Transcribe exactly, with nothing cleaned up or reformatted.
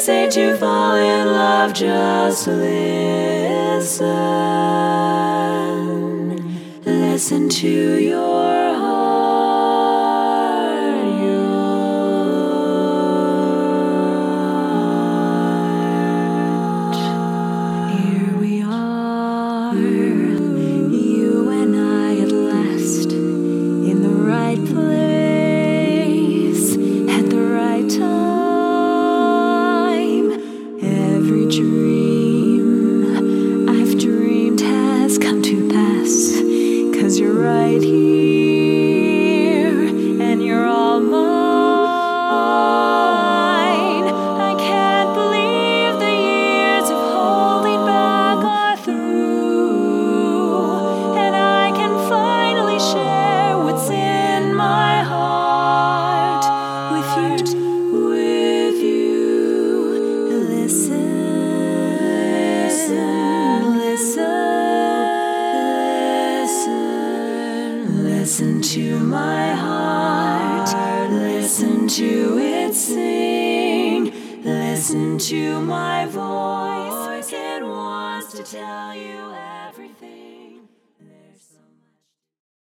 say to fall in love, just listen. Listen to your heart, your heart. Here we are, you and I at last, in the right place, at the right time. Every dream I've dreamed has come to pass, 'cause you're right here, and you're all mine. I can't believe the years of holding back are through, and I can finally share what's in my heart with you, with you. Listen, listen, listen, listen to my heart, listen to it sing, listen to my voice, it wants to tell you everything.